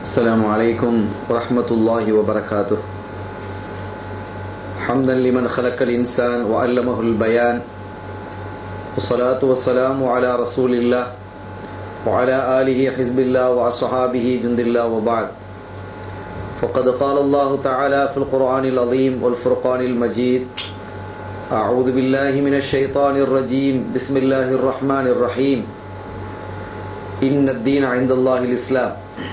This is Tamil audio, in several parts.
السلام عليكم ورحمة الله وبركاته. حمدا لمن خلق الإنسان وعلمه البيان، والصلاة والسلام على رسول الله وعلى آله حزب الله وأصحابه جند الله وبعد. فقد قال الله تعالى في القرآن العظيم والفرقان المجيد: أعوذ بالله من الشيطان الرجيم، بسم الله الرحمن الرحيم، إن الدين عند الله الإسلام.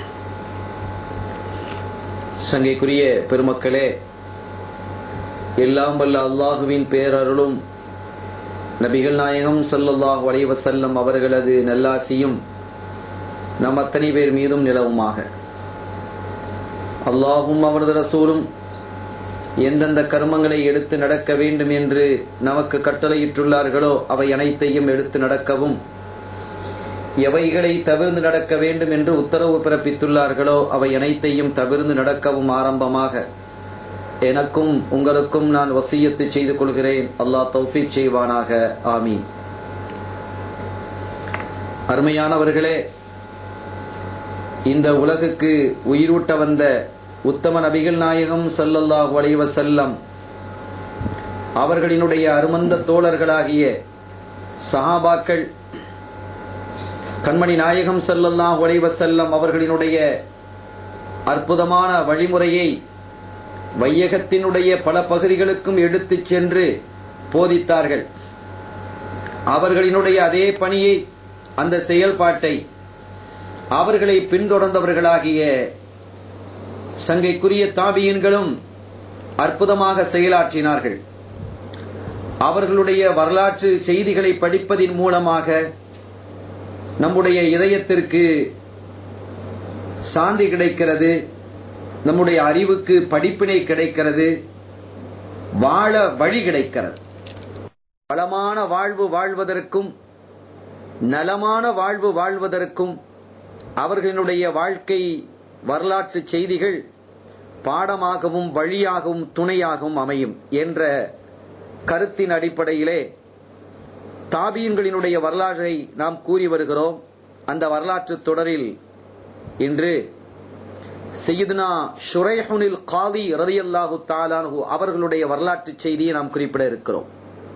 சங்கைக்குரிய பெருமக்களே, எல்லாம் வல்ல அல்லாஹுவின் பேரருளும் நபிகள் நாயகம் ஸல்லல்லாஹு அலைஹி வஸல்லம் அவர்களது நல்லாசியும் நம் அத்தனை பேர் மீதும் நிலவுமாக. அல்லாஹும் அவரது ரசூலும் எந்தெந்த கர்மங்களை எடுத்து நடக்க வேண்டும் என்று நமக்கு கட்டளையிட்டுள்ளார்களோ அவை அனைத்தையும் எடுத்து நடக்கவும், எவைகளை தவிர்த்து நடக்க வேண்டும் என்று உத்தரவு பிறப்பித்துள்ளார்களோ அவை அனைத்தையும் தவிர்த்து நடக்கவும் ஆரம்பமாக எனக்கும் உங்களுக்கும் நான் வசியத்து செய்து கொள்கிறேன். அல்லாஹ் தௌஃபீக் செய்வானாக. ஆமீன். அருமையானவர்களே, இந்த உலகுக்கு உயிரூட்ட வந்த உத்தம நபிகள் நாயகம் ஸல்லல்லாஹு அலைஹி வஸல்லம் அவர்களினுடைய அருமந்த தோழர்களாகிய சஹாபாக்கள், கண்மணி நாயகம் ஸல்லல்லாஹு அலைஹி வஸல்லம் அவர்களினுடைய அற்புதமான வழிமுறையை வையகத்தினுடைய பல பகுதிகளுக்கும் எடுத்துச் சென்று போதித்தார்கள். அவர்களினுடைய அதே பணியை, அந்த செயல்பாட்டை அவர்களை பின்தொடர்ந்தவர்களாகிய சங்கைக்குரிய தாபியீன்களும் அற்புதமாக செயலாற்றினார்கள். அவர்களுடைய வரலாற்று செய்திகளை படிப்பதின் மூலமாக நம்முடைய இதயத்திற்கு சாந்தி கிடைக்கிறது, நம்முடைய அறிவுக்கு படிப்பினை கிடைக்கிறது, வாழ வழி கிடைக்கிறது. வளமான வாழ்வு வாழ்வதற்கும் நலமான வாழ்வு வாழ்வதற்கும் அவர்களுடைய வாழ்க்கை வரலாற்று செய்திகள் பாடமாகவும் வழியாகவும் துணையாகவும் அமையும் என்ற கருத்தின் அடிப்படையிலே தாபீன்களினுடைய வரலாற்றை நாம் கூறி வருகிறோம். அந்த வரலாற்று தொடரில் இன்று சையதுனா ஷுரைஹுனில் காதி ரலியல்லாஹு தஆலா அன்ஹு அவர்களுடைய வரலாற்று செய்தியை நாம் குறிப்பிட இருக்கிறோம்.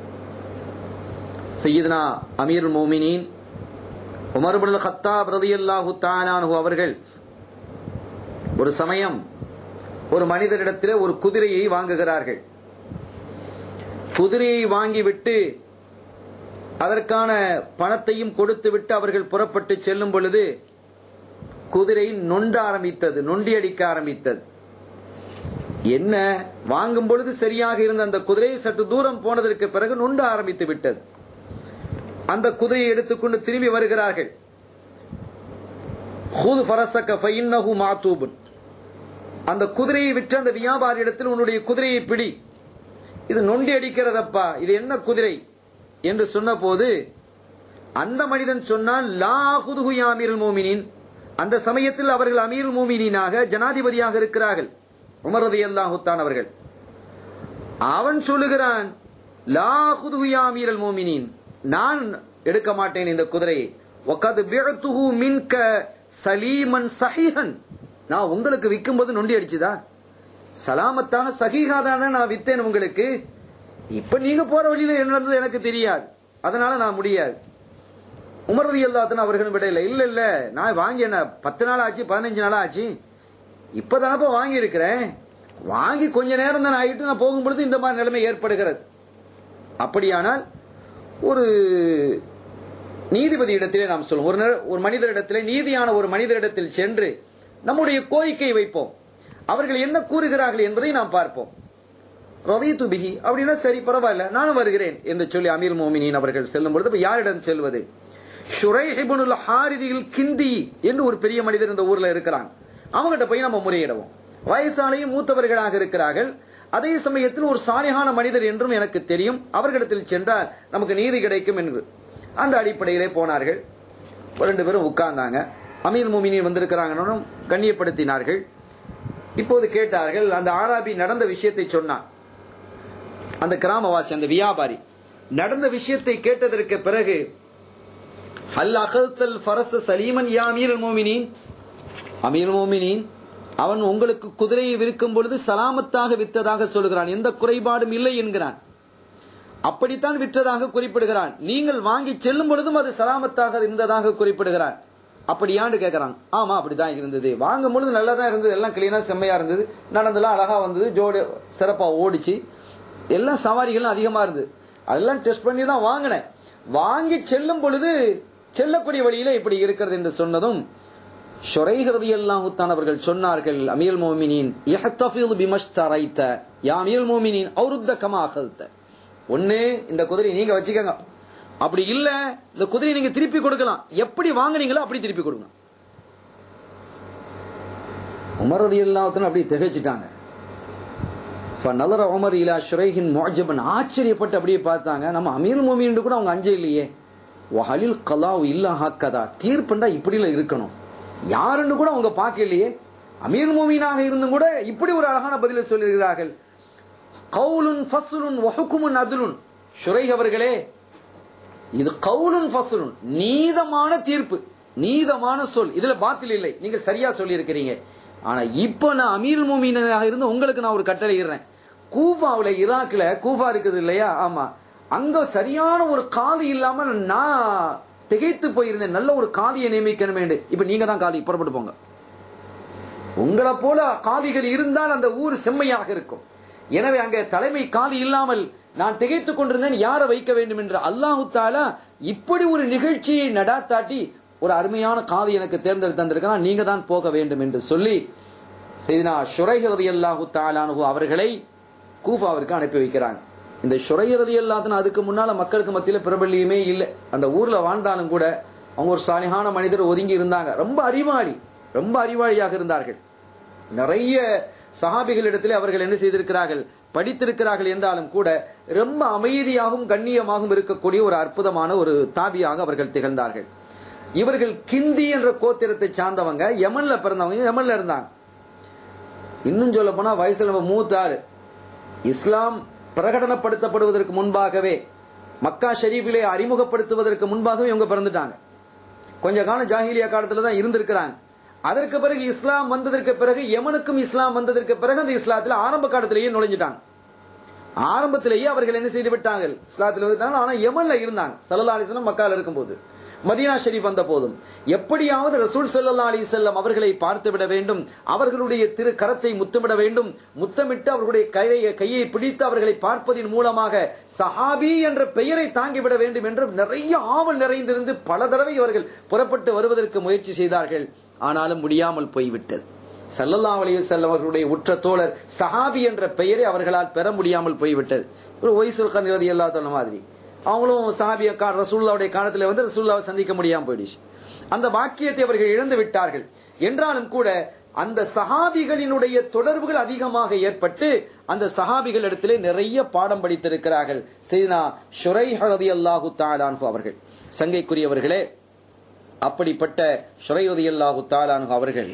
சையதுனா அமீருல் முஃமினீன் உமர் இப்னுல் கத்தாப் ரலியல்லாஹு தஆலா அன்ஹு அவர்கள் ஒரு சமயம் ஒரு மனிதரிடத்தில் ஒரு குதிரையை வாங்குகிறார்கள். குதிரையை வாங்கிவிட்டு அதற்கான பணத்தையும் கொடுத்துவிட்டு அவர்கள் புறப்பட்டு செல்லும் பொழுது குதிரை நொண்ட ஆரம்பித்தது, நொண்டி அடிக்க ஆரம்பித்தது. என்ன, வாங்கும் பொழுது சரியாக இருந்த அந்த குதிரை சற்று தூரம் போனதற்கு பிறகு நொண்ட ஆரம்பித்து விட்டது. அந்த குதிரையை எடுத்துக்கொண்டு திரும்பி வருகிறார்கள். ஹுது ஃபரஸக ஃபஇன்னஹு மாதூபுன், அந்த குதிரையை விற்ற அந்த வியாபாரி இடத்தில் உன்னுடைய குதிரையை பிடி, இது நொண்டி அடிக்கிறதப்பா, இது என்ன குதிரை என்று சொன்ன போது அந்த மனிதன் சொன்னான், லா ஹுதுஹு யா அமீருல் முஃமினீன். அந்த சமயத்தில் அவர்கள் அமீருல் முஃமினீனாக ஜனாதிபதியாக இருக்கிறார்கள், உமர் ரலியல்லாஹு தஆலா அவர்கள். அவன் சொல்லுகிறான், லா ஹுதுஹு யா அமீருல் முஃமினீன், நான் எடுக்க மாட்டேன் இந்த குதிரையை. வகத் பிஅதுஹு மின்க சலீமன் ஸஹீஹன், நான் உங்களுக்கு விக்கும்போது நொண்டி அடிச்சுதா, சலாமத்தாக சஹீஹாதான் நான் வித்தேன் உங்களுக்கு. இப்ப நீங்க போற வழியில என்ன நடந்தது எனக்கு தெரியாது, அதனால நான் முடியாது. உமர் ரலியல்லாஹு தஆலா அவர்களும் விடையில, இல்ல இல்ல, நான் வாங்கி என்ன 10 நாள் ஆச்சு, 15 நாள் ஆச்சு, இப்பதானப்ப வாங்கி இருக்கிறேன், வாங்கி கொஞ்ச நேரம் தான் ஆகிட்டு நான் போகும்பொழுது இந்த மாதிரி நிலைமை ஏற்படுகிறது. அப்படியானால் ஒரு நீதிபதி இடத்திலே நாம் சொல்லுவோம், ஒரு மனிதரிடத்திலே, நீதியான ஒரு மனிதரிடத்தில் சென்று நம்முடைய கோரிக்கை வைப்போம், அவர்கள் என்ன கூறுகிறார்கள் என்பதை நாம் பார்ப்போம். ரதீது பிஹி அப்படின்னா சரி பரவாயில்ல, நானும் வருகிறேன் என்று சொல்லி அமீருல் முஃமினீன் அவர்கள் செல்லும் பொழுது யாரிடம் செல்வது? ஷுரைஹ் இப்னுல் ஹாரிதில் கிந்தி என்று ஒரு பெரிய மனிதர் இந்த ஊர்ல இருக்கிறாங்க, அவங்ககிட்ட போய் நம்ம முறையிடுவோம். வயசாலையும் மூத்தவர்களாக இருக்கிறார்கள், அதே சமயத்தில் ஒரு சாலிஹான மனிதர் என்றும் எனக்கு தெரியும், அவர்களிடத்தில் சென்றால் நமக்கு நீதி கிடைக்கும் என்று அந்த அடிப்படையிலே போனார்கள். 2 பேரும் உட்கார்ந்தாங்க. அமீருல் முஃமினீன் வந்திருக்கிறாங்க, கண்ணியப்படுத்தினார்கள். இப்போது கேட்டார்கள். அந்த ஆராபி நடந்த விஷயத்தை சொன்னான். அந்த கிராமவாசி, அந்த வியாபாரி நடந்த விஷயத்தை கேட்டதற்கு பிறகு, ஹல் அகல்தல் ஃபரஸ சலீமன் யா அமீருல் முஃமினீன், அமீருல் மோமினீன் அவன் உங்களுக்கு குதிரையை விற்கும் பொழுது சலாமத்தாக விற்றதாக சொல்கிறான், எந்த குறைபாடும் இல்லை என்கிறான். அப்படித்தான் விற்றதாக குறிப்பிடுகிறான். நீங்கள் வாங்கி செல்லும் பொழுதும் அது சலாமத்தாக இருந்ததாக குறிப்பிடுகிறான். அப்படியான்னு கேட்கறான். ஆமா, அப்படிதான் இருந்தது. வாங்கும் பொழுது நல்லா தான் இருந்தது, எல்லாம் கிளீனா செம்மையா இருந்தது, நடந்தெல்லாம் அழகா வந்தது, ஜோடி சிறப்பா ஓடிச்சு, எல்லாம் சவாரிகள் அதிகமா இருந்தது, அதெல்லாம் டெஸ்ட் பண்ணி தான் வாங்கினேன். வாங்கி செல்லும் பொழுது செல்லக்கூடிய வழியில இப்படி இருக்கிறது என்று சொன்னதும் ஷுரைஹ் ரலியல்லாஹு தஆலா அவர்கள் சொன்னார்கள், அமீருல் மோமினீன் யஹ்தஃபிது பிமஷ்தரைத யா அமீருல் மோமினீன் அவ்ருத்த கமா அகல்த. ஒண்ணு இந்த குதிரை நீங்க வச்சுக்கங்க, அப்படி இல்ல இந்த குதிரையை நீங்க திருப்பி கொடுக்கலாம், எப்படி வாங்குனீங்களோ அப்படி திருப்பி கொடுங்க. உமர் ரலியல்லாஹு தஆலா அப்படி திகைச்சிட்டாங்க. ஃபநதர உமர் இலா ஷுரைஹின் முஅஜபன், ஆச்சரியப்பட்டு அப்படியே பார்த்தாங்க. நம்ம அமீருல் மோமினீன் கூட அவங்க அஞ்சே இல்லையே. வஹலில் கலாவு இல்லா ஹக்கதா, தீர்ப்புண்டா இப்படில இருக்கணும், யாருன்னு கூட அவங்க பார்க்க இல்லையே. அமீருல் மோமினாக இருந்தும் கூட இப்படி ஒரு அழகான பதிலை சொல்லியிருக்கிறார்கள். கவுலுன் ஃபஸ்லுன் வஹுக்குமுன் அதுலுன். ஷுரைஹ் அவர்களே, இது கவுலுன் ஃபஸ்லுன், நீதமான தீர்ப்பு, நீதமான சொல், இதுல பாத்தில் இல்லை, நீங்க சரியா சொல்லி இருக்கிறீங்க. ஆனா இப்ப நான் அமீருல் மோமினாக இருந்து உங்களுக்கு நான் ஒரு கட்டளை இடுறேன். கூஃபாவுல, ஈராக்ல கூஃபா இருக்குது இல்லையா, ஆமா, அங்க சரியான ஒரு காதி இல்லாம நான் திகைத்து போயிருந்தேன், நல்ல ஒரு காதியை நியமிக்கணும். இப்ப நீங்க தான் காதி, புறப்பட்டு போங்க. உங்களை போல காதிகள் இருந்தால் அந்த ஊர் செம்மையாக இருக்கும். எனவே அங்க தலைமை காதி இல்லாமல் நான் திகைத்துக் கொண்டிருந்தேன், யாரை வைக்க வேண்டும் என்று. அல்லாஹு தஆலா இப்படி ஒரு நிகழ்ச்சியை நடாத்தாட்டி ஒரு அருமையான காதி எனக்கு தேர்ந்தெடுத்து தந்திருக்கிறான், நீங்க தான் போக வேண்டும் என்று சொல்லி செய்தினா ஷுரைஹ் ரலியல்லாஹு தஆலா அன்ஹு அவர்களை கூஃபாவிற்கு அனுப்பி வைக்கிறாங்க. இந்த ஷுரைஹ் ரலியல்லாஹு தஆலா அதுக்கு முன்னால மக்களுக்கு மத்தியில பிரபல்யமே இல்லை. அந்த ஊர்ல வாழ்ந்தாலும் கூட அவங்க ஒரு சாலிஹான மனிதர், ஒதுங்கி இருந்தாங்க, ரொம்ப அறிவாளி, ரொம்ப அறிவாளியாக இருந்தார்கள். நிறைய சஹாபிகளிடத்திலே அவர்கள் என்ன செய்திருக்கிறார்கள், படித்திருக்கிறார்கள் என்றாலும் கூட ரொம்ப அமைதியாகவும் கண்ணியமாகவும் இருக்கக்கூடிய ஒரு அற்புதமான ஒரு தாபியாக அவர்கள் திகழ்ந்தார்கள். இவர்கள் கிந்தி என்ற கோத்திரத்தை சார்ந்தவங்க, யமன்ல பிறந்தவங்க, யமன்ல இருந்தாங்க. இன்னும் சொல்ல போனா வயசுல மூத்த ஆளு. இஸ்லாம் பிரகடனப்படுத்தப்படுவதற்கு முன்பாகவே, மக்கா ஷரீஃபிலே அறிமுகப்படுத்துவதற்கு முன்பாகவே இவங்க பிறந்துட்டாங்க. கொஞ்ச காலம் ஜாஹிலியா காலத்துல தான் இருந்திருக்கிறாங்க. அதற்கு பிறகு இஸ்லாம் வந்ததற்கு பிறகு, யமனுக்கும் இஸ்லாம் வந்ததற்கு பிறகு அந்த இஸ்லாத்துல ஆரம்ப காலத்திலேயே நுழைஞ்சிட்டாங்க. ஆரம்பத்திலேயே அவர்கள் என்ன செய்து விட்டாங்க, இஸ்லாத்தில் வந்துட்டாங்க. ஆனா யமன்ல இருந்தாங்க. ஸல்லல்லாஹு அலைஹி வஸல்லம் மக்கால இருக்கும்போது, மதீனா ஷரீஃப் வந்த போதும் எப்படியாவது ரசூல் ஸல்லல்லாஹு அலைஹி வஸல்லம் அவர்களை பார்த்து விட வேண்டும், அவர்களுடைய திரு கரத்தை முத்தமிட வேண்டும், முத்தமிட்டு அவர்களுடைய கையை பிடித்து அவர்களை பார்ப்பதின் மூலமாக சஹாபி என்ற பெயரை தாங்கிவிட வேண்டும் என்று நிறைய ஆவல் நிறைந்திருந்து பல தடவை அவர்கள் புறப்பட்டு வருவதற்கு முயற்சி செய்தார்கள். ஆனாலும் முடியாமல் போய்விட்டது. ஸல்லல்லாஹு அலைஹி வஸல்லம் அவர்களுடைய உற்ற தோழர் சஹாபி என்ற பெயரை அவர்களால் பெற முடியாமல் போய்விட்டது. ஒரு ஒய்சுல் கர்னி ரலியல்லாஹு தஆலா மாதிரி அவங்களும் சஹாபிய ரசூலுல்லாஹ்வுடைய காலத்துல வந்து ரசூலுல்லாஹ்வை சந்திக்க முடியாம போயிடுச்சு. அந்த பாக்கியத்தை அவர்கள் இழந்து விட்டார்கள். என்றாலும் கூட அந்த சஹாபிகளினுடைய தொடர்புகள் அதிகமாக ஏற்பட்டு அந்த சஹாபிகள் இடத்திலே நிறைய பாடம் படித்திருக்கிறார்கள். சையதுனா ஷுரைஹ் ரலியல்லாஹு தஆலா அன்ஹு அவர்கள். சங்கைக்குரியவர்களே, அப்படிப்பட்ட ஷுரைஹ் ரலியல்லாஹு தஆலா அன்ஹு அவர்கள்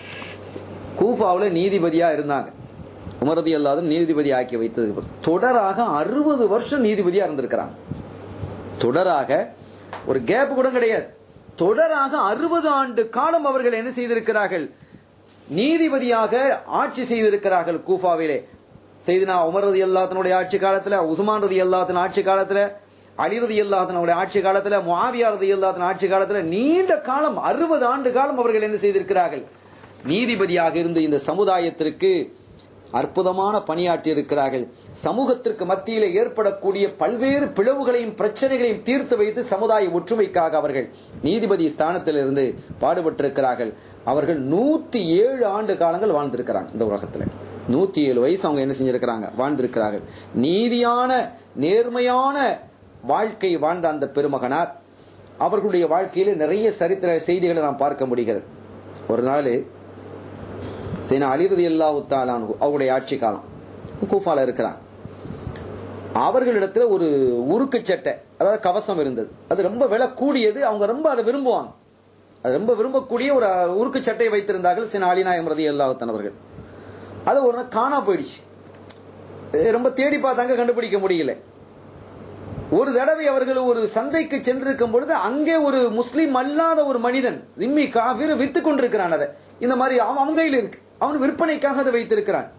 கூஃபாவுல நீதிபதியா இருந்தாங்க. உமர் ரலியல்லாஹு அன்ஹு நீதிபதி ஆக்கி வைத்ததுக்கு தொடராக 60 வருஷம் நீதிபதியா இருந்திருக்கிறாங்க. தொடராக ஒரு கேப் கூட கிடையாது. தொடராக 60 ஆண்டு காலம் அவர்கள் என்ன செய்திருக்கிறார்கள், நீதிபதியாக ஆட்சி செய்திருக்கிறார்கள் கூஃபாவிலே. சையதுனா உமர் ரலியல்லாஹு அன்ஹுடைய ஆட்சி காலத்துல, உஸ்மான் ரலியல்லாஹு அன்ஹு ஆட்சி காலத்துல, அலி ரலியல்லாஹு அன்ஹுடைய ஆட்சி காலத்துல, முஆவியா ரலியல்லாஹு அன்ஹு ஆட்சி காலத்துல நீண்ட காலம் 60 ஆண்டு காலம் அவர்கள் என்ன செய்திருக்கிறார்கள், நீதிபதியாக இருந்து இந்த சமுதாயத்திற்கு அற்புதமான பணியாற்றி இருக்கிறார்கள். சமூகத்திற்கு மத்தியிலே ஏற்படக்கூடிய பல்வேறு பிளவுகளையும் பிரச்சனைகளையும் தீர்த்து வைத்து சமுதாய ஒற்றுமைக்காக அவர்கள் நீதிபதி ஸ்தானத்திலிருந்து பாடுபட்டிருக்கிறார்கள். அவர்கள் 107 ஆண்டு காலங்கள் வாழ்ந்திருக்கிறாங்க இந்த உலகத்துல. 107 வயசு அவங்க என்ன செஞ்சிருக்கிறாங்க, வாழ்ந்திருக்கிறார்கள். நீதியான நேர்மையான வாழ்க்கை வாழ்ந்த அந்த பெருமகனார், அவர்களுடைய வாழ்க்கையில நிறைய சரித்திர செய்திகளை நாம் பார்க்க முடிகிறது. ஒரு நாள் சையதுனா அலி ரலியல்லாஹு தஆலா அன்ஹு அவருடைய ஆட்சி காலம் கூஃபால இருக்கிறாங்க. அவர்களிடத்துல ஒரு உருக்கு சட்டை, அதாவது கவசம் இருந்தது. அது ரொம்ப விலை கூடியது, அவங்க ரொம்ப அதை விரும்புவாங்க. அது ரொம்ப விரும்பக்கூடிய ஒரு உருக்கு சட்டை வைத்திருந்தார்கள் சையதுனா அலி நாயகம் ரலியல்லாஹு தஆலா அவர்கள். அது ஒரு நாள் காணா போயிடுச்சு. ரொம்ப தேடி பார்த்தாங்க, கண்டுபிடிக்க முடியல. ஒரு தடவை அவர்கள் ஒரு சந்தைக்கு சென்றிருக்கும் பொழுது அங்கே ஒரு முஸ்லீம் அல்லாத ஒரு மனிதன் திம்மி காஃபிர் வித்து கொண்டிருக்கிறான். அதை இந்த மாதிரி அவன் கையில் இருக்கு, அவன் விற்பனைக்காக அதை வைத்திருக்கிறான்.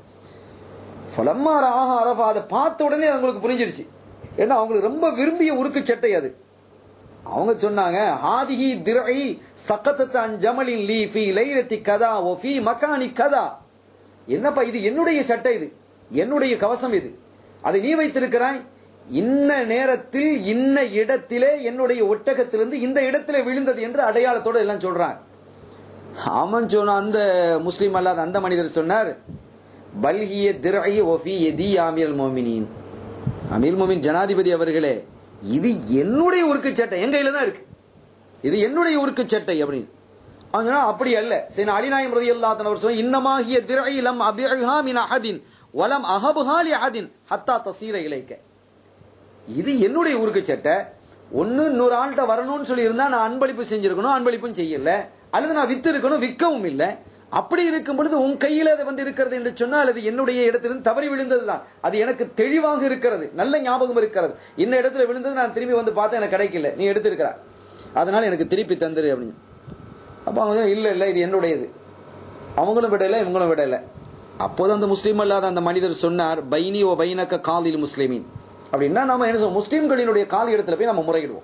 அதை பார்த்த உடனே அவங்களுக்கு புரிஞ்சிடுச்சு. ஏன்னா அவங்களுக்கு ரொம்ப விரும்பிய உருக்கு சட்டை அது. அவங்க சொன்னாங்க, ஹாதிஹி திரை சக்கத்தன் ஜமலின் லீ ஃபீ லைலத்தி கதா வ ஃபீ மகானி கதா. என்னப்பா இது என்னுடைய சட்டை, இது என்னுடைய கவசம், இது அதை நீ வைத்திருக்கிறாய், இன்ன நேரத்தில் இன்ன இடத்திலே என்னுடைய ஒட்டகத்திலிருந்து இந்த இடத்திலே விழுந்தது என்று அடையாளத்தோடு எல்லாம் சொல்றான். அவன் சொன்ன அந்த முஸ்லீம் அல்லாத அந்த மனிதர் சொன்னார், பல்கிய திரை வ ஃபீ யதி அமீருல் முஃமினீன். அமீருல் முஃமினீன் ஜனாதிபதி அவர்களே, இது என்னுடைய உருக்கு சட்டை, என் கையில தான் இருக்கு, இது என்னுடைய உருக்கு சட்டை அப்படின்னு. அவன் சொன்னா அப்படி அல்ல. சரி, அலிநாயம் ரலியல்லாஹு அன்ஹு அவர் சொன்ன, இன்னமாஹிய திரை லம் அபிஹா மின் அஹதின் வலம் அஹபஹா லி அஹதின் ஹத்தா தஸீர இலைக்க. இது என்னுடைய உருக்கு சட்டை, ஒன்னு இன்னொரு ஆள்கிட்ட வரணும்னு சொல்லி இருந்தா நான் அன்பளிப்பு செஞ்சிருக்கணும், அன்பளிப்பும் செய்யல, அல்லது நான் வித்து இருக்கணும், விற்கவும் இல்லை. அப்படி இருக்கும் பொழுது உன் கையில அது வந்து இருக்கிறது என்று சொன்னால் அது என்னுடைய இடத்திலிருந்து தவறி விழுந்ததுதான். அது எனக்கு தெளிவாக இருக்கிறது, நல்ல ஞாபகம் இருக்கிறது. இன்ன இடத்துல விழுந்தது, நான் திரும்பி வந்து பார்த்தா எனக்கு கிடைக்கல, நீ எடுத்திருக்கிற, அதனால எனக்கு திருப்பி தந்துரு அப்படின்னு. அப்ப அவங்க இல்ல இல்ல இது என்னுடையது. அவங்களும் விடல, இவங்களும் விடல. அப்போது அந்த முஸ்லீம் அல்லாத அந்த மனிதர் சொன்னார், பைனி ஓ பைனக்க காலில் முஸ்லிமின் அப்படின்னா நம்ம என்ன சொல்லுவோம், முஸ்லீம்களினுடைய காலி இடத்துல போய் நம்ம முறையிடுவோம்,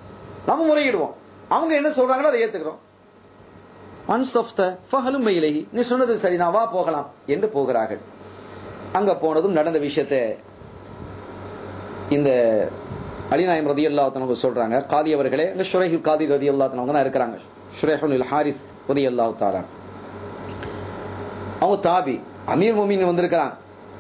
அவங்க என்ன சொல்றாங்களோ அதை ஏத்துக்கிறோம். நீ சொன்னது சரிதான், வா போகலாம் என்று போகிறார்கள். அங்க போனதும் நடந்த விஷயத்தை இந்த அலிநாயம் ரலியல்லாஹு அன்ஹு சொல்றாங்க. காதி அவர்களே, இந்த ஷுரைஹுல் காதி ரலியல்லாஹு அன்ஹு தான் இருக்கிறாங்க. ஷுரைஹுல் ஹாரிஸ் ரலியல்லாஹு தஆலா அவங்க தாபி. அமீர் முஃமினீன் வந்திருக்கிறாங்க.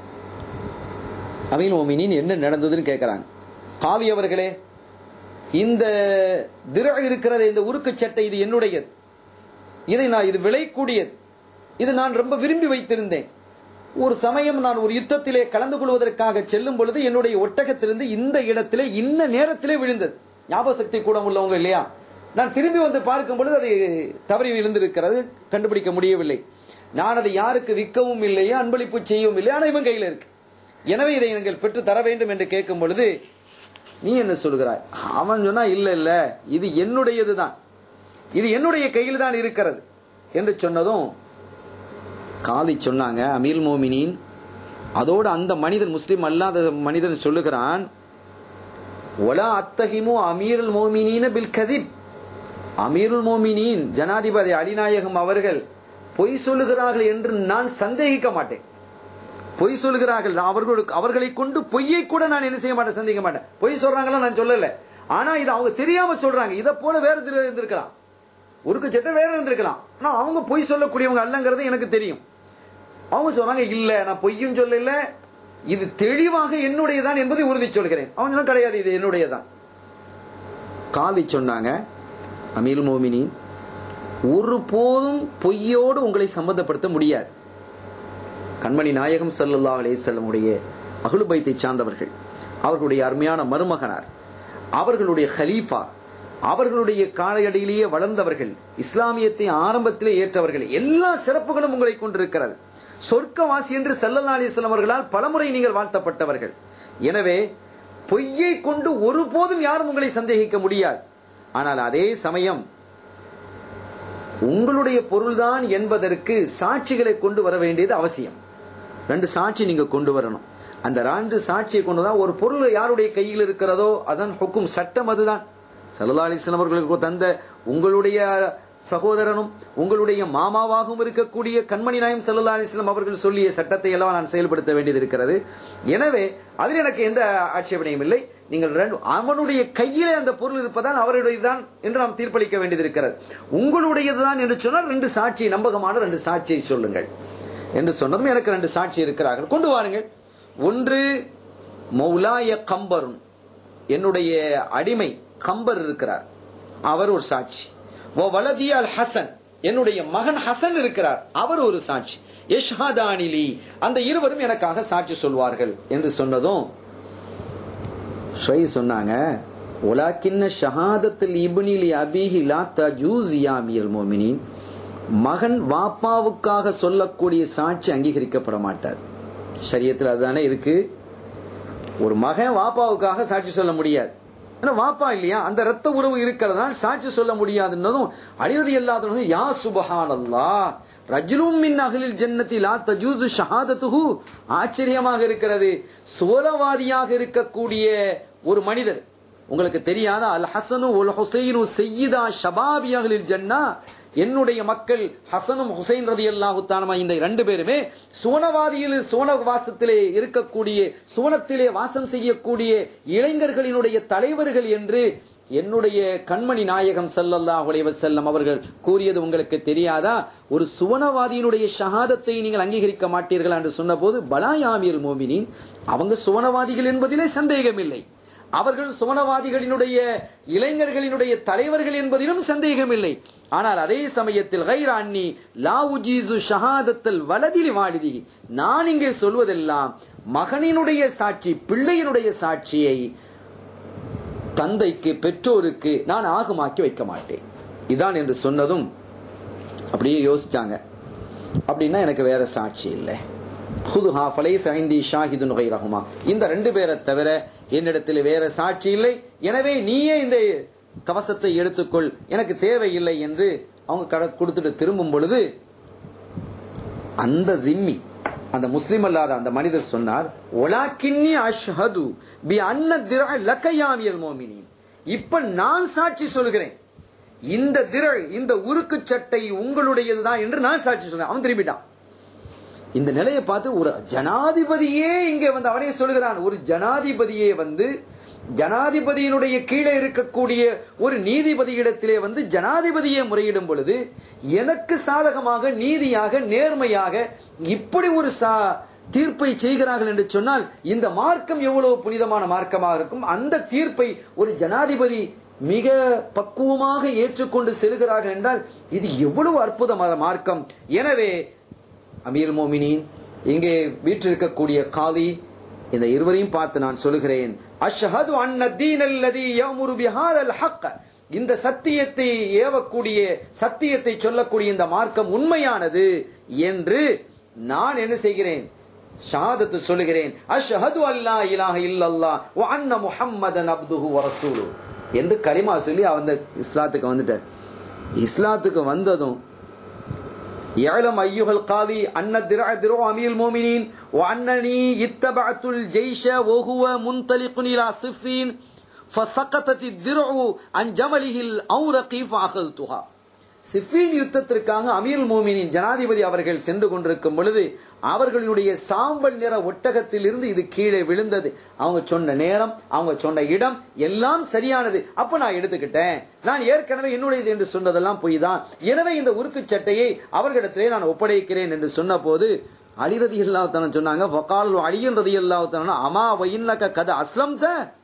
அமீர் முஃமினீன் என்ன நடந்ததுன்னு கேட்கிறாங்க. காதி அவர்களே, இந்த திர இருக்கிறது, இந்த உருக்கு சட்டை, இது என்னுடையது, இதை நான், இது விலை கூடியது, இது நான் ரொம்ப விரும்பி வைத்திருந்தேன். ஒரு சமயம் நான் ஒரு யுத்தத்திலே கலந்து கொள்வதற்காக செல்லும் பொழுது என்னுடைய ஒட்டகத்திலிருந்து இந்த இடத்திலே இன்ன நேரத்திலே விழுந்தது. ஞாபக சக்தி கூட உள்ளவங்க இல்லையா, நான் திரும்பி வந்து பார்க்கும் பொழுது அது தவறி விழுந்திருக்கிறது, கண்டுபிடிக்க முடியவில்லை. நான் அதை யாருக்கு விற்கவும் இல்லையே, அன்பளிப்பு செய்யவும் இல்லை, ஆனால் இவன் கையில் இருக்கு, எனவே இதை நீங்கள் பெற்று தர வேண்டும் என்று கேட்கும் பொழுது நீ என்ன சொல்கிறாய்? அவன் சொன்னா, இல்ல இல்ல இது என்னுடையதுதான், இது என்னுடைய கையில் தான் இருக்கிறது என்று சொன்னதும் காதி சொன்னாங்க, அமீருல் முஃமினீன் அதோடு அந்த மனிதன், முஸ்லிம் அல்லாத மனிதன் சொல்லுகிறான், வலா அத்தஹிமு அமீருல் முஃமினீன பில் கதிப். அமீருல் முஃமினீன் ஜனாதிபதி அலிநாயகம் அவர்கள் பொய் சொல்லுகிறார்கள் என்று நான் சந்தேகிக்க மாட்டேன். பொய் சொல்லுகிறார்கள், அவர்களை கொண்டு பொய்யை கூட நான் என்ன செய்ய மாட்டேன், சந்தேகிக்க மாட்டேன். பொய் சொல்றாங்களா நான் சொல்லல, ஆனா இது அவங்க தெரியாம சொல்றாங்க. இதை போல வேற இருந்திருக்கலாம், உருக்கு சட்டை வேற இருந்திருக்கலாம், ஆனா அவங்க பொய் சொல்லக்கூடியவங்க அல்லங்கிறது எனக்கு தெரியும். அவங்க சொன்னாங்க, இல்ல நான் பொய்யும் சொல்லல, இது தெளிவாக என்னுடையதான் என்பதை உறுதி சொல்கிறேன். அவங்க சொன்னா, கிடையாது இது என்னுடையதான். காதி சொன்னாங்க, அமீருல் முஃமினீன் ஒரு போதும் பொய்யோடு உங்களை சம்பந்தப்படுத்த முடியாது. கண்மணி நாயகம் ஸல்லல்லாஹு அலைஹி வஸல்லம் உடைய அஹ்லுல் பைத்தை சார்ந்தவர்கள், அவர்களுடைய அருமையான மருமகனார், அவர்களுடைய ஹலீஃபா, அவர்களுடைய காலையடியிலேயே வளர்ந்தவர்கள், இஸ்லாமியத்தை ஆரம்பத்திலே ஏற்றவர்கள், எல்லா சிறப்புகளும் உங்களை கொண்டிருக்கிறது. சொர்க்கவாசி என்று ஸல்லல்லாஹு அலைஹி வஸல்லம் அவர்களால் பலமுறை நீங்கள் வாழ்த்தப்பட்டவர்கள். எனவே பொய்யை கொண்டு ஒருபோதும் யாரும் உங்களை சந்தேகிக்க முடியாது. ஆனால் அதே சமயம் உங்களுடைய பொருள்தான் என்பதற்கு சாட்சிகளை கொண்டு வர வேண்டியது அவசியம். 2 சாட்சி நீங்க கொண்டு வரணும். அந்த 2 சாட்சியை கொண்டுதான் ஒரு பொருள் யாருடைய கையில் இருக்கிறதோ அதன் ஹுக்கும், சட்டம் அதுதான். ஸல்லல்லாஹு அலைஹி வஸல்லம் அவர்களுக்கு தந்த உங்களுடைய சகோதரனும் உங்களுடைய மாமாவாகவும் இருக்கக்கூடிய கண்மணி நாயகம் ஸல்லல்லாஹு அலைஹி வஸல்லம் அவர்கள் சொல்லிய சட்டத்தை எல்லாம் நான் செயல்படுத்த வேண்டியது இருக்கிறது. எனவே அதில் எனக்கு எந்த ஆட்சேபனையும் இல்லை. நீங்கள் அவனுடைய கையிலே அந்த பொருள் இருப்பதால் அவருடையதுதான் என்று நாம் தீர்ப்பளிக்க வேண்டியது இருக்கிறது. உங்களுடையதுதான் என்று சொன்னால் 2 சாட்சி, நம்பகமான 2 சாட்சியை சொல்லுங்கள் என்று சொன்னதும் எனக்கு 2 சாட்சி இருக்கிறார்கள், கொண்டு வாருங்கள். ஒன்று, மௌலாய கம்பருன், என்னுடைய அடிமை கம்பர் இருக்கிறார், அவர் ஒரு சாட்சி. வலதி அல் ஹசன், என்னுடைய மகன் ஹசன் இருக்கிறார், அவர் ஒரு சாட்சி. யஷ்ஹதானிலி, அந்த இருவரும் எனக்காக சாட்சி சொல்வார்கள் என்று சொன்னதும் சொன்னாங்க, உலகின்ன ஷஹாதத்தில் இப்னிலி அபிஹி லா தஜூஸ் யா அமீருல் முஃமினீன், மகன் வாப்பாவுக்காக சொல்லக்கூடிய சாட்சி அங்கீகரிக்கப்பட மாட்டார். ஷரியத்தில் அதுதானே இருக்கு. ஒரு மகன் வாப்பாவுக்காக சாட்சி சொல்ல முடியாது, ஏன்னா வாப்பா இல்லையா, அந்த ரத்த உறவு இருக்கிறதுனால சாட்சி சொல்ல முடியாதுன்னதும் அலிரதி அல்லாஹ் யா சுப்ஹானல்லாஹ் ரஜுலும் மின் அஹ்லில் ஜன்னதி லா தஜூஸு ஷஹாதத்துஹு. ஆச்சரியமாக இருக்கிறது, சுவனவாதியாக இருக்கக்கூடிய ஒரு மனிதர், உங்களுக்கு தெரியாத அல் ஹசனு வல் ஹுசைனு சய்யிதா ஷபாபி அஹ்லில் ஜன்னா, என்னுடைய மக்கள் ஹசனும் ஹுசைன் ரலியல்லாஹு தஆலா இந்த இரண்டு பேருமே சுவனவாசத்திலே இருக்கக்கூடிய, சுவனத்திலே வாசம் செய்யக்கூடிய இளைஞர்களினுடைய தலைவர்கள் என்று என்னுடைய கண்மணி நாயகம் ஸல்லல்லாஹு அலைஹி வஸல்லம் அவர்கள் கூறியது உங்களுக்கு தெரியாதா? ஒரு சுவனவாதியினுடைய ஷஹாதத்தை நீங்கள் அங்கீகரிக்க மாட்டீர்களா என்று சொன்னபோது, பலா யா அமீருல் முஃமினீன், அவங்க சுவனவாதிகள் என்பதிலே சந்தேகம் இல்லை, அவர்கள் சுவனவாதிகளினுடைய இளைஞர்களினுடைய தலைவர்கள் என்பதிலும் சந்தேகம் இல்லை. ஆனால் அதே சமயத்தில் கைர அன்னி லா உஜீசு ஷஹாதத்தல் வலதிலி வாலிதிஹி, நான் இங்கே சொல்வதெல்லாம் மகனினுடைய சாட்சி, பிள்ளையினுடைய சாட்சியை தந்தைக்கு பெற்றோருக்கு நான் ஆகமாக்கி வைக்க மாட்டேன் இதான் என்று சொன்னதும் அப்படியே யோசிச்சாங்க. அப்படின்னா எனக்கு வேற சாட்சி இல்லை, ஹுதுஹா ஃபலைஸ இந்தி ஷாஹிதுன் கைரஹுமா, இந்த ரெண்டு பேரை தவிர என்னிடத்தில் வேற சாட்சி இல்லை, எனவே நீயே இந்த கவசத்தை எடுத்துக்கொள், எனக்கு தேவையில்லை என்று அவங்க கொடுத்துட்டு திரும்பும் பொழுது அந்த திம்மி, அந்த முஸ்லிம் அல்லாத அந்த மனிதர் சொன்னார், ஒலாக்கின்னி அஷ்ஹது பி அன்ன திரஅ லக யா அமீருல் முஃமினீன், இப்ப நான் சாட்சி சொல்கிறேன், இந்த திரள், இந்த உருக்கு சட்டை உங்களுடையதுதான் என்று நான் சாட்சி சொன்னேன். அவன் திரும்பிட்டான். இந்த நிலையை பார்த்து ஒரு ஜனாதிபதியே இங்கே வந்து அவனே சொல்கிறான், ஒரு ஜனாதிபதியே வந்து ஜனாதிபதியினுடைய கீழே இருக்கக்கூடிய ஒரு நீதிபதியிடத்திலே வந்து ஜனாதிபதியை முறையிடும் பொழுது எனக்கு சாதகமாக, நீதியாக, நேர்மையாக இப்படி ஒரு தீர்ப்பை செய்கிறார்கள் என்று சொன்னால் இந்த மார்க்கம் எவ்வளவு புனிதமான மார்க்கமாக இருக்கும். அந்த தீர்ப்பை ஒரு ஜனாதிபதி மிக பக்குவமாக ஏற்றுக்கொண்டு செல்கிறார்கள் என்றால் இது எவ்வளவு அற்புதமான மார்க்கம். எனவே அமீருல் முஃமினீன், இங்கே வீற்றிருக்கக்கூடிய காதி, இந்த இருவரையும் பார்த்து நான் சொல்கிறேன், அஷ்ஹது அன்ன தீனல்லதி யஅமுரு பிஹாதல் ஹக், இந்த சத்தியத்தை ஏவக்கூடிய, சத்தியத்தை சொல்லக்கூடிய இந்த மார்க்கம் உண்மையானது என்று நான் என்ன செய்கிறேன், ஷஹாதத்து சொல்லுகிறேன். அஷ்ஹது அல்லா இலாஹ இல்லல்லாஹ் வ அன்ன முஹம்மதன் அப்துஹு வ ரசூலுஹு என்று கலிமா சொல்லி அந்த இஸ்லாத்துக்கு வந்துட்டார். இஸ்லாத்துக்கு வந்ததும் يعلم أيها القاضي أن الدرع درع أمير المؤمنين وأنني اتبعت الجيش وهو منطلق إلى صفين فسقطت الدرع عن جمله الأورق فأخذتها. சிஃபீன் யுத்தத்திற்காக அமீருல் முஃமினீன் ஜனாதிபதி அவர்கள் சென்று கொண்டிருக்கும் பொழுது அவர்களுடைய சாம்பல் நிற ஒட்டகத்தில் இருந்து இது கீழே விழுந்தது. அவங்க சொன்ன நேரம், அவங்க சொன்ன இடம் எல்லாம் சரியானது. அப்ப நான் எடுத்துக்கிட்டேன், நான் ஏற்கனவே என்னுடையது என்று சொன்னதெல்லாம் பொய் தான், எனவே இந்த உருக்கு சட்டையை அவர்களிடத்திலே நான் ஒப்படைக்கிறேன் என்று சொன்ன போது அலி ரலியல்லாஹு தஆலா சொன்னாங்க, ஃபகால் அலி ரலியல்லாஹு தஆலா அமா வஇன்னக கத அஸ்லம்த,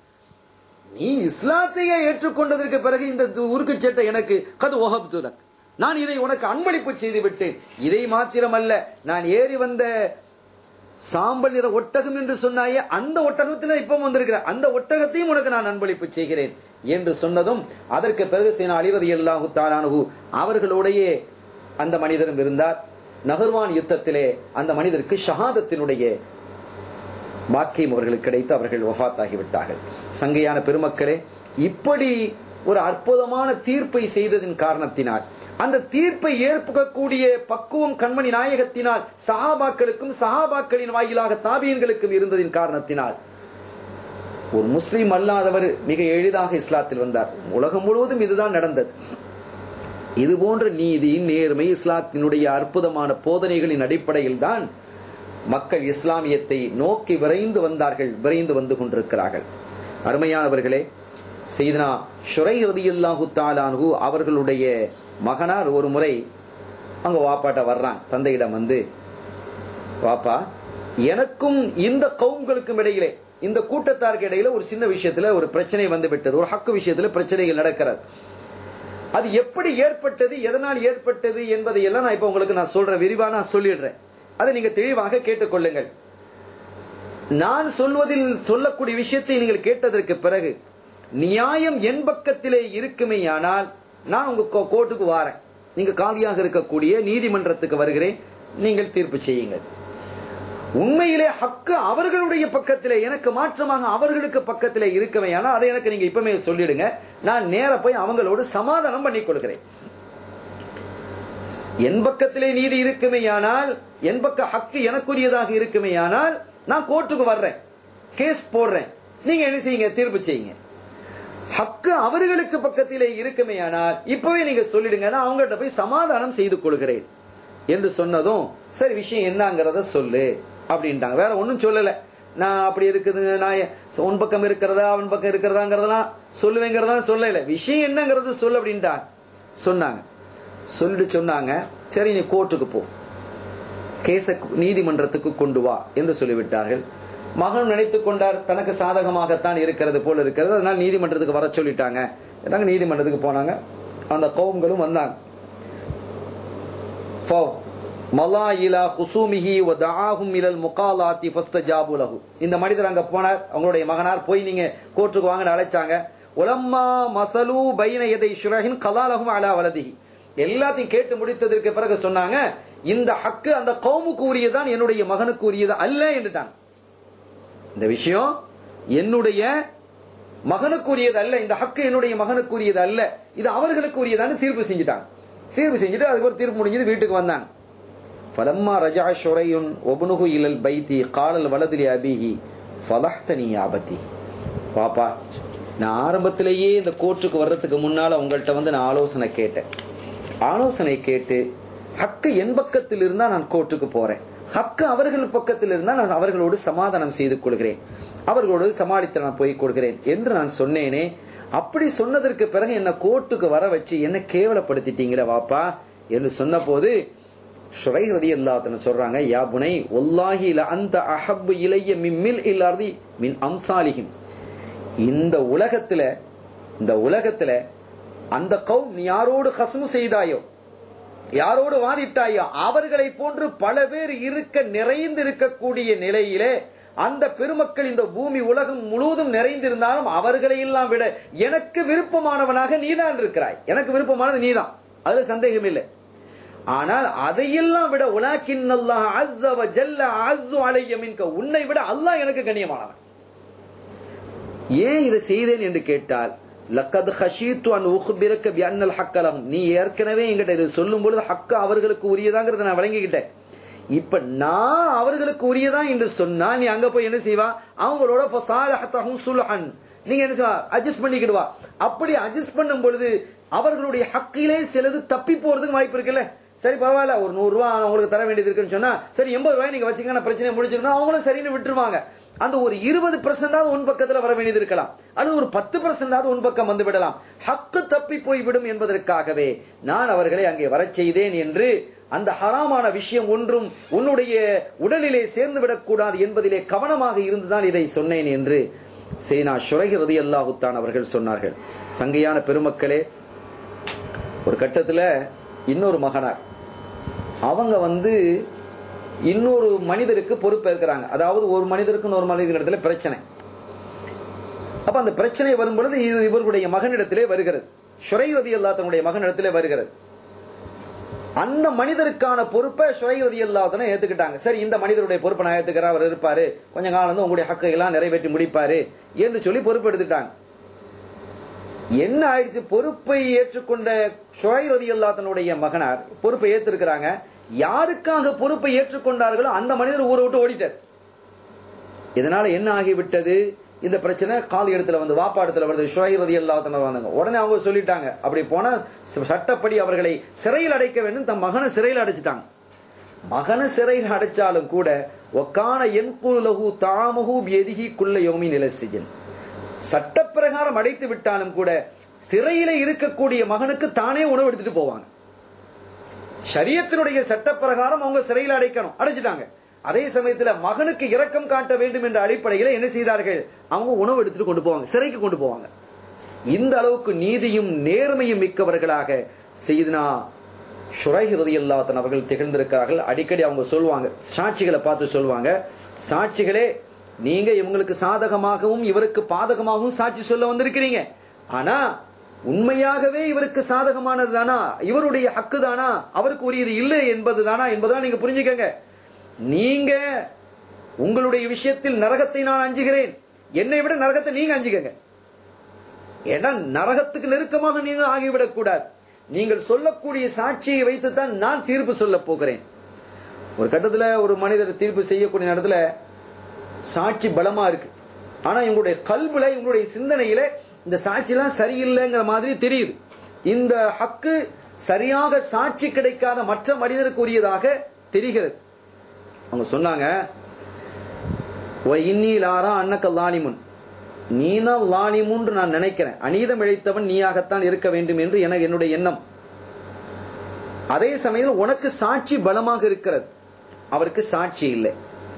நீ இஸ்லாத்தையே ஏற்றுக்கொண்டதற்கு பிறகு இந்த உருக்கு சட்டை எனக்கு கது வஹப்துலக், நான் இதை உனக்கு அன்பளிப்பு செய்து விட்டேன். இதை மாத்திரமல்ல, நான் ஏறி வந்த சாம்பல் நிற ஒட்டகம் என்று சொன்னாயே, அந்த ஒட்டகத்தில் இப்ப வந்திருக்கிற அந்த ஒட்டகத்தையும் உனக்கு நான் அன்பளிப்பு செய்கிறேன் என்று சொன்னதும் அதற்கு பிறகு சையதுனா அலி ரலியல்லாஹு தஆலா அன்ஹு அவர்களுடைய அந்த மனிதரும் இருந்தார். நஹர்வான் யுத்தத்திலே அந்த மனிதருக்கு ஷஹாதத்தினுடைய பாக்கியம் அவர்களுக்கு கிடைத்து அவர்கள் வஃபாத் ஆகிவிட்டார்கள். சங்கையான பெருமக்களே, இப்படி ஒரு அற்புதமான தீர்ப்பை செய்ததின் காரணத்தினால், அந்த தீர்ப்பை ஏற்கக்கூடிய பக்குவம் கண்மணி நாயகத்தினால் சஹாபாக்களுக்கும் சஹாபாக்களின் வாயிலாக தாபியன்களுக்கும் இருந்ததின் காரணத்தினால் ஒரு முஸ்லிம் அல்லாதவர் மிக எளிதாக இஸ்லாத்தில் வந்தார். உலகம் முழுவதும் இதுதான் நடந்தது. இது போன்ற நீதி, நேர்மை, இஸ்லாத்தினுடைய அற்புதமான போதனைகளின் அடிப்படையில் தான் மக்கள் இஸ்லாமியத்தை நோக்கி விரைந்து வந்தார்கள், விரைந்து வந்து கொண்டிருக்கிறார்கள். அருமையானவர்களே, சையதுனா ஷுரை ரலியல்லாஹு தஆலா அன்ஹு அவர்களுடைய மகனார் ஒரு முறை அங்க வாப்பாட்ட வர்றான், தந்தையிடம் வந்து, வாப்பா, எனக்கும் இந்த கவும்களுக்கும் இடையிலே, இந்த கூட்டத்தாருக்கு இடையில ஒரு சின்ன விஷயத்துல ஒரு பிரச்சனை வந்து விட்டது, ஒரு ஹக்கு விஷயத்துல பிரச்சனைகள் நடக்கிறது. அது எப்படி ஏற்பட்டது, எதனால் ஏற்பட்டது என்பதை எல்லாம் நான் இப்ப உங்களுக்கு நான் சொல்றேன், விரிவா நான் சொல்லிடுறேன், அதை நீங்க தெளிவாக கேட்டுக்கொள்ளுங்கள். நான் சொல்வதில் சொல்லக்கூடிய விஷயத்தை நீங்கள் கேட்டதற்கு பிறகு நியாயம் என் பக்கத்திலே இருக்குமேயானால் நான் உங்க கோர்ட்டுக்கு வாரேன், நீங்க காதியாக இருக்கக்கூடிய நீதிமன்றத்துக்கு வருகிறேன், நீங்கள் தீர்ப்பு செய்யுங்கள். உண்மையிலே ஹக்கு அவர்களுடைய பக்கத்திலே, எனக்கு மாற்றமாக அவர்களுக்கு பக்கத்திலே இருக்கவே, ஆனால் அதை எனக்கு நீங்க இப்பவே சொல்லிடுங்க, நான் நேர போய் அவங்களோடு சமாதானம் பண்ணி கொடுக்கிறேன். என் பக்கத்திலே நீதி இருக்குமேயானால், என் பக்க ஹக்கு எனக்குரியதாக இருக்குமேயானால் நான் கோர்ட்டுக்கு வர்றேன், கேஸ் போடுறேன், நீங்க என்ன செய்யுங்க, தீர்ப்பு செய்யுங்க. ஹக்கு அவர்களுக்கு பக்கத்திலே இருக்குமேயானால் இப்பவே நீங்க சொல்லிடுங்க, நான் அவங்ககிட்ட போய் சமாதானம் செய்து கொள்கிறேன் என்று சொன்னதும், சரி விஷயம் என்னங்கிறத சொல்லு அப்படின்ட்டாங்க. வேற ஒன்னும் சொல்லல. நான் அப்படி இருக்குதுங்க, நான் உன் பக்கம் இருக்கிறதா அவன் பக்கம் இருக்கிறதாங்கிறதெல்லாம் சொல்லுவேங்கிறதா சொல்லல, விஷயம் என்னங்கிறது சொல்லு அப்படின்ட்டாங்க. சொன்னாங்க. சொல்லிட்டு சொன்னாங்க, சரி நீ கோர்ட்டுக்கு போ, கேச நீதிமன்றத்துக்கு கொண்டு வா என்று சொல்லிவிட்டார்கள். மகன் நினைத்துக் கொண்டார் தனக்கு சாதகமாகத்தான் இருக்கிறது போல இருக்கிறது, அதனால நீதிமன்றத்துக்கு வர சொல்லிட்டாங்க. நீதிமன்றத்துக்கு போனாங்க. அந்த கௌம்களும் வந்தாங்க. இந்த மனிதர் அங்க போனார், அவங்களுடைய மகனார் போய் நீங்க கோர்ட்டுக்கு வாங்க அழைச்சாங்க. உலம்மா மசலு பைன யதை ஷுரஹின் கலாலஹும் அலா வலதிஹி, எல்லாத்தையும் கேட்டு முடித்ததற்கு பிறகு சொன்னாங்க, இந்த ஹக்கு அந்த கௌமுக்கு உரியதான், என்னுடைய மகனுக்கு உரியது அல்ல என்றுட்டாங்க. இந்த விஷயம் என்னுடைய மகனுக்கு உரியது அல்ல, இந்த ஹக்கு என்னுடைய மகனுக்கு உரியது அல்ல, இது அவர்களுக்கு உரியதான்னு தீர்ப்பு செஞ்சுட்டாங்க. தீர்ப்பு செஞ்சுட்டு அதுக்கு ஒரு தீர்ப்பு முடிஞ்சது, வீட்டுக்கு வந்தாங்க. ஃபலம்மா ரஜா ஷுரையுன் வப்னுஹு இலல் பைத்தி காலல் வலது அபிஹி ஃபலஹ்தனி அபதி. பாப்பா, நான் ஆரம்பத்திலேயே இந்த கோர்ட்டுக்கு வர்றதுக்கு முன்னால உங்கள்கிட்ட வந்து நான் ஆலோசனை கேட்டேன். ஆலோசனை கேட்டு ஹக்கு என் பக்கத்தில் இருந்தா நான் கோர்ட்டுக்கு போறேன், ஹக்கு அவர்கள் பக்கத்தில் இருந்தா நான் அவர்களோடு சமாதானம் செய்து கொள்கிறேன், அவர்களோடு சமாளித்து நான் போய் கொடுக்கிறேன் என்று நான் சொன்னேனே. அப்படி சொன்னதற்கு பிறகு என்ன கோர்ட்டுக்கு வர வச்சு என்ன கேவலப்படுத்திட்டீங்களே வாப்பா என்று சொன்ன போது ஷுரைஹ் ரலியல்லாஹு அன்ஹு சொல்றாங்க, யா புனை வல்லாஹி ல அன்த அஹப்பு இலைய மின் மில்இல் அர்தி மின் அம்சாலிஹிம். இந்த உலகத்துல அந்த கௌம் நீ யாரோடு கஸ்மு செய்தாயோ, யாரோடு வாதிட்டாயோ, அவர்களை போன்று பல பேர் நிறைந்து இருக்கக்கூடிய நிலையிலே அந்த பெருமக்கள் இந்த பூமி உலகம் முழுவதும் நிறைந்திருந்தாலும் அவர்களை எல்லாம் விட எனக்கு விருப்பமானவனாக நீதான் இருக்கிறாய், எனக்கு விருப்பமானது நீதான், அதுல சந்தேகம் இல்லை. ஆனால் அதையெல்லாம் விட உலகின்னல்லாஹ் அஸ்ஸ வ ஜல்ல அஸ்ஸு அலைய மின்க, உன்னை விட அல்லாஹ் எனக்கு கண்ணியமானவன். ஏன் இதை செய்தேன் என்று கேட்டால், லக்கத் ஹஷீத்து அன் உக்பிரக பிஅன்னல் ஹக்க லஹும், நீ ஏற்கனவே என்கிட்ட இதை சொல்லும் பொழுது ஹக்கு அவர்களுக்கு உரியதாங்கிறத நான் விளங்கிக்கிட்டேன். இப்ப நான் அவர்களுக்கு உரியதா என்று சொன்னா நீ அங்க போய் என்ன செய்வா, அவங்களோட ஃபஸாலஹதஹும் சுல்ஹன், நீங்க என்ன செய்வா, அட்ஜஸ்ட் பண்ணிக்கிடுவா. அப்படி அட்ஜஸ்ட் பண்ணும் பொழுது அவர்களுடைய ஹக்கிலே சிலது தப்பி போறதுக்கு வாய்ப்பு இருக்குல்ல. சரி பரவாயில்ல, ஒரு 100 ரூபாய் உங்களுக்கு தர வேண்டியது இருக்குன்னு சொன்னா, சரி 80 ரூபாய் நீங்க வச்சுக்க, பிரச்சனையை முடிச்சுக்கணும், அவங்களும் சரின்னு விட்டுருவாங்க. அந்த ஒரு 20% உன் பக்கத்துல வர வேண்டியது இருக்கலாம், அல்லது ஒரு 10% உன் பக்கம் வந்து விடலாம், ஹக்கு தப்பி போய்விடும் என்பதற்காகவே நான் அவர்களை அங்கே வரச் செய்தேன் என்று, அந்த ஹராமான விஷயம் ஒன்றும் உன்னுடைய உடலிலே சேர்ந்து விடக்கூடாது என்பதிலே கவனமாக இருந்துதான் இதை சொன்னேன் என்று சையதுனா ஷுரைஹ் ரலியல்லாஹு தஆலா அவர்கள் சொன்னார்கள். சங்கையான பெருமக்களே, ஒரு கட்டத்துல இன்னொரு மகனார் அவங்க இன்னொரு மனிதருக்கு பொறுப்பேற்கிறாங்க. அதாவது ஒரு மனிதருக்கு இன்னொரு மனிதனிடத்துல பிரச்சனை. அப்ப அந்த பிரச்சனை வரும் பொழுது இவர்களுடைய மகனிடத்திலே வருகிறது, ஷுரைஹ் ரலியல்லாஹு தன்னுடைய மகனிடத்திலே வருகிறது. அந்த மனிதருக்கான பொறுப்பை ஷுரைஹ் ரலியல்லாஹு தஆலா ஏத்துக்கிட்டாங்க. சரி, இந்த மனிதருடைய பொறுப்பை நான் ஏத்துக்கிறேன், அவர் இருப்பாரு, கொஞ்ச காலம் உங்களுடைய ஹக்கையெல்லாம் நிறைவேற்றி முடிப்பாரு என்று சொல்லி பொறுப்பு எடுத்துட்டாங்க. என்ன ஆயிடுச்சு, பொறுப்பை ஏற்றுக்கொண்ட ஷுரைஹ் ரலியல்லாஹு தன்னுடைய மகனார் பொறுப்பை ஏற்றிருக்கிறாங்க. யாருக்காக பொறுப்பை ஏற்றுக்கொண்டார்களோ அந்த மனிதர் ஊரை விட்டு ஓடிட்டார். இதனால என்ன ஆகிவிட்டது, இந்த பிரச்சனை காதி இடத்துல வாப்பா இடத்துல வருது. ஷுரைஹ் ரலியல்லாஹு தஆலா வந்தாங்க. உடனே அவங்க சொல்லிட்டாங்க, அப்படி போனா சட்டப்படி அவர்களை சிறையில் அடைக்க வேண்டும். தம் மகனை சிறையில் அடைச்சிட்டாங்க. மகனை சிறையில் அடைச்சாலும் கூட வகான யன்குலு லஹு தஆமுஹு பியதிஹி குல்ல யௌமின் இலா சிஜன், சட்டப்பிரகாரம் அடைத்து விட்டாலும் கூட சிறையில இருக்கக்கூடிய மகனுக்கு தானே உணவு எடுத்துட்டு போவாங்க. ஷரியத்தினுடைய சட்டப்பிரகாரம் அவங்க சிறையில் அடைக்கணும், அடைச்சிட்டாங்க. அதே சமயத்துல மகனுக்கு இரக்கம் காட்ட வேண்டும் என்ற அடிப்படையில என்ன செய்தார்கள், அவங்க உணவு எடுத்துட்டு கொண்டு போவாங்க, சிறைக்கு கொண்டு போவாங்க. இந்த அளவுக்கு நீதியும் நேர்மையும் மிக்கவர்களாக சையதுனா ஷுரைஹ் ரலியல்லாஹு தஆலா அவர்கள் திகழ்ந்திருக்கிறார்கள். அடிக்கடி அவங்க சொல்லுவாங்க, சாட்சிகளை பார்த்து சொல்லுவாங்க, சாட்சிகளே நீங்க இவங்களுக்கு சாதகமாகவும் இவருக்கு பாதகமாகவும் சாட்சி சொல்ல வந்திருக்கிறீங்க, ஆனா உண்மையாகவே இவருக்கு சாதகமானது தானா, இவருடைய ஹக்கு தானா, அவருக்கு உரியது இல்லை என்பது தானா என்பதான் நீங்க புரிஞ்சுக்கங்க. நீங்க உங்களுடைய விஷயத்தில் நரகத்தை நான் அஞ்சுகிறேன், என்னை விட நரகத்தை நீங்க அஞ்சுக்கங்க. ஏன்னா நரகத்துக்கு நெருக்கமாக நீங்கள் ஆகிவிடக் கூடாது. நீங்கள் சொல்லக்கூடிய சாட்சியை வைத்துத்தான் நான் தீர்ப்பு சொல்ல போகிறேன். ஒரு கட்டத்துல ஒரு மனிதர் தீர்ப்பு செய்யக்கூடிய இடத்துல சாட்சி பலமா இருக்கு, ஆனா இவங்களுடைய கல்புல, இவங்களுடைய சிந்தனையில இந்த சாட்சி எல்லாம் சரியில்லைங்கிற மாதிரி தெரியுது. இந்த ஹக்கு சரியாக சாட்சி கிடைக்காத மற்ற மனிதருக்கு உரியதாக தெரிகிறது. அவங்க சொன்னாங்க, நீதான் லாலிமுன் நான் நினைக்கிறேன், அநீதம் இழைத்தவன் நீயாகத்தான் இருக்க வேண்டும் என்று எனக்கு என்னுடைய எண்ணம். அதே சமயம் உனக்கு சாட்சி பலமாக இருக்கிறது, அவருக்கு சாட்சி இல்லை.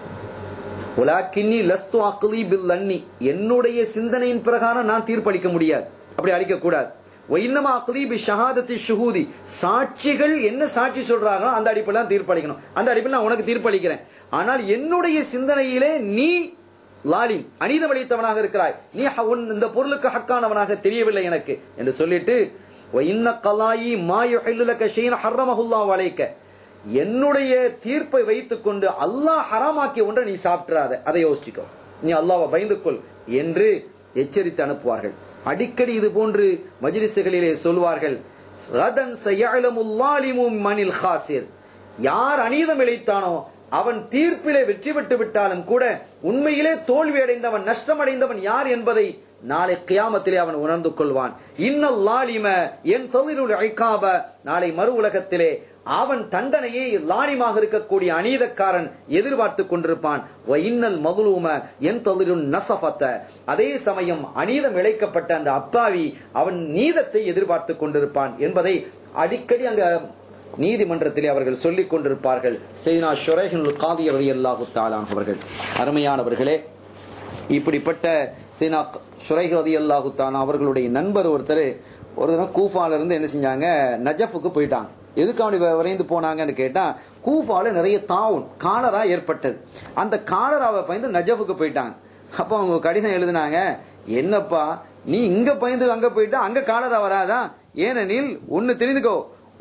என்னுடைய சிந்தனையின் பிரகாரம் நான் தீர்ப்பளிக்க முடியாது, அப்படி அளிக்க கூடாது. சாட்சிகள் என்ன சாட்சி சொல்றாங்களோ அந்த அடிப்படையில் தீர்ப்பளிக்கணும், அந்த அடிப்படையில் நான் உனக்கு தீர்ப்பளிக்கிறேன். ஆனால் என்னுடைய சிந்தனையிலே நீ லாலிம், அநீதம் இழைத்தவனாக இருக்கிறாய், நீ இந்த பொருளுக்கு ஹக்கானவனாக தெரியவில்லை எனக்கு என்று சொல்லிட்டு, என்னுடைய தீர்ப்பை வைத்துக் கொண்டு அல்லாஹ் ஹராமாக்கிய ஒன்றை நீ சாப்பிடாத, அதை யோசிச்சுக்கோ, நீ அல்லாஹ்வை பயந்து கொள் என்று எச்சரித்து அனுப்புவார்கள். அடிக்கடி இது போன்று மஜ்லிஸ்களிலே சொல்வார்கள், யார் அநீதம் இழைத்தானோ அவன் தீர்ப்பிலே வெற்றி பெற்று விட்டாலும் கூட உண்மையிலே தோல்வி அடைந்தவன், நஷ்டம் அடைந்தவன் யார் என்பதை நாளை கியாமத்திலே அவன் உணர்ந்து கொள்வான். இன்னல் லாலிம என் தொழிலுல் ஐகாப, நாளை மறு உலகத்திலே அவன் தண்டனையை லாலிமாக இருக்கக்கூடிய அநீதக்காரன் எதிர்பார்த்து கொண்டிருப்பான். இன்னல் மதுலூம என் தொழிலுன் நசஃபத்த, அதே சமயம் அநீதம் இழைக்கப்பட்ட அந்த அப்பாவி அவன் நீதத்தை எதிர்பார்த்து கொண்டிருப்பான் என்பதை அடிக்கடி அங்க நீதிமன்றத்திலே அவர்கள் சொல்லிக் கொண்டிருப்பார்கள். செய்னா ஷுரைஹுல் காதி ரலியல்லாஹு தஆலா அவர்கள். அருமையானவர்களே, இப்படிப்பட்ட செய்னா ஷுரைஹ் ரலியல்லாஹு தஆலா அவர்களுடைய நண்பர் ஒருத்தர் ஒரு தினம் கூஃபால இருந்து என்ன செஞ்சாங்க, நஜஃபுக்கு போயிட்டாங்க. எதுக்காண்டி வரைந்து போனாங்கன்னு கேட்டா, கூஃபால நிறைய தாவுன் காலரா ஏற்பட்டது. அந்த காலராவை பயந்து நஜஃபுக்கு போயிட்டாங்க. அப்ப அவங்க கடிதம் எழுதினாங்க, என்னப்பா நீ இங்க பயந்து அங்க போயிட்டா அங்க காலரா வராதா? ஏனெனில் ஒன்னு தெரிந்துக்கோ,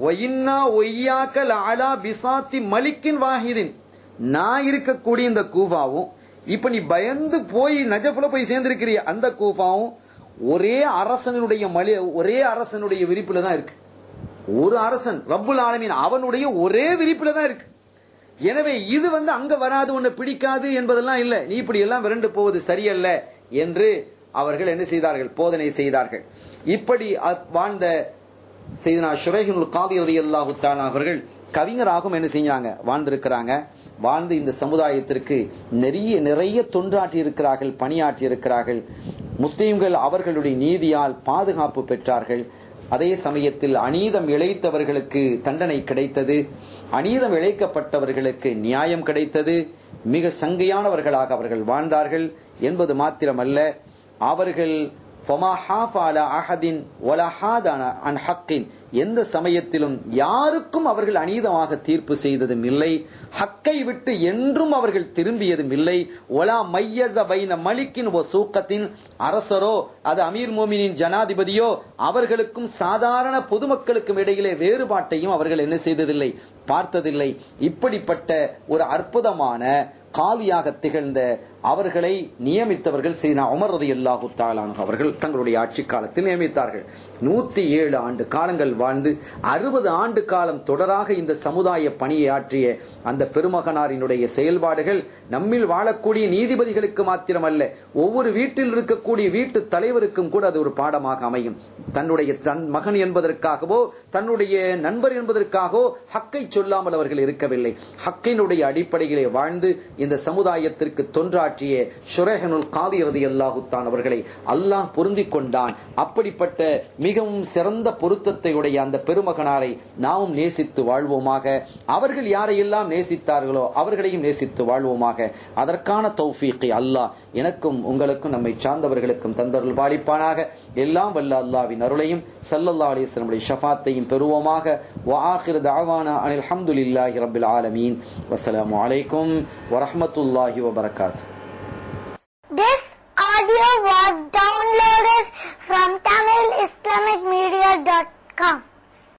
மலிக்கின் வாஹிதின், நான் இருக்கக்கூடிய இந்த கூஃபாவும் இப்ப நீ பயந்து போய் நஜஃப்ல போய் சேர்ந்திருக்கிறிய அந்த கூஃபாவும் ஒரே அரசனுடைய விரிப்புல தான் இருக்கு. ஒரு அரசன் ரப்புல் ஆலமீன் அவனுடைய ஒரே விரிப்புல தான் இருக்கு. எனவே இது அங்க வராது, உன்னை பிடிக்காது என்பதெல்லாம் இல்ல, நீ இப்படி எல்லாம் விரண்டு போவது சரியல்ல என்று அவர்கள் என்ன செய்தார்கள், போதனை செய்தார்கள். இப்படி வாழ்ந்த செய்தனா ஷுரைஹுல் காதி ரலியல்லாஹு தஆலா அவர்கள் கவிஞராகவும் என்ன செஞ்சாங்க, வாழ்ந்திருக்கிறாங்க. வாழ்ந்து இந்த சமுதாயத்திற்கு நிறைய தொண்டாற்றி இருக்கிறார்கள், பணியாற்றி இருக்கிறார்கள். முஸ்லிம்கள் அவர்களுடைய நீதியால் பாதுகாப்பு பெற்றார்கள். அதே சமயத்தில் அநீதம் இழைத்தவர்களுக்கு தண்டனை கிடைத்தது, அநீதம் இழைக்கப்பட்டவர்களுக்கு நியாயம் கிடைத்தது. மிக சங்கையானவர்களாக அவர்கள் வாழ்ந்தார்கள் என்பது மாத்திரமல்ல, அவர்கள் எந்த சமயத்திலும் யாருக்கும் அவர்கள் அநீதமாக தீர்ப்பு செய்ததும் இல்லை, ஹக்கை விட்டு என்றும் அவர்கள் திரும்பியதும் இல்லை. ஒலா மையஸ பைன மலிக்கின் ஓ சூக்கத்தின், அரசரோ அது அமீர் மோமினின் ஜனாதிபதியோ அவர்களுக்கும் சாதாரண பொதுமக்களுக்கும் இடையிலே வேறுபாட்டையும் அவர்கள் என்ன செய்ததில்லை, பார்த்ததில்லை. இப்படிப்பட்ட ஒரு அற்புதமான காலியாக திகழ்ந்த அவர்களை நியமித்தவர்கள் செய்தனா உமர் ரலியல்லாஹு தஆலா அவர்கள் தங்களுடைய ஆட்சி காலத்தில் நியமித்தார்கள். 107 ஆண்டு காலங்கள் வாழ்ந்து 60 ஆண்டு காலம் தொடராக இந்த சமுதாய பணியை ஆற்றிய அந்த பெருமகனாரினுடைய செயல்பாடுகள் நம்மில் வாழக்கூடிய நீதிபதிகளுக்கு மாத்திரமல்ல, ஒவ்வொரு வீட்டில் இருக்கக்கூடிய வீட்டு தலைவருக்கும் கூட அது ஒரு பாடமாக அமையும். தன்னுடைய மகன் என்பதற்காகவோ தன்னுடைய நண்பர் என்பதற்காகவோ ஹக்கை சொல்லாமல் அவர்கள் இருக்கவில்லை. ஹக்கினுடைய அடிப்படையிலே வாழ்ந்து இந்த சமுதாயத்திற்கு தொன்றாற்றிய ஷுரைஹுல் காதி ரலியல்லாஹு தஆலா அவர்களை அல்லாஹ் பொருந்திக் கொண்டான். அப்படிப்பட்ட மிகவும் சிறந்த பொருத்தத்தை உடைய அந்த பெருமகனாரை நாமும் நேசித்து வாழ்வோமாக. அவர்கள் யாரையெல்லாம் நேசித்தார்களோ அவர்களையும் நேசித்து வாழ்வோமாக. அதற்கான தௌஃபீக்கை அல்லாஹ் எனக்கும் உங்களுக்கும் நம்மை சார்ந்தவர்களுக்கும் தந்தருள் பாலிப்பானாக. எல்லாம் வல்ல அல்லாஹ்வின் அருளையும் ஸல்லல்லாஹு அலைஹி வஸல்லம் ஷஃபாத்தையும் பெறுவோமாக. வ ஆகிரு தஅவானா அனில் ஹம்துலில்லாஹி ரப்பில் ஆலமீன். வஸ்ஸலாமு அலைக்கும் வரஹ்மத்துல்லாஹி வபரகாத்துஹு.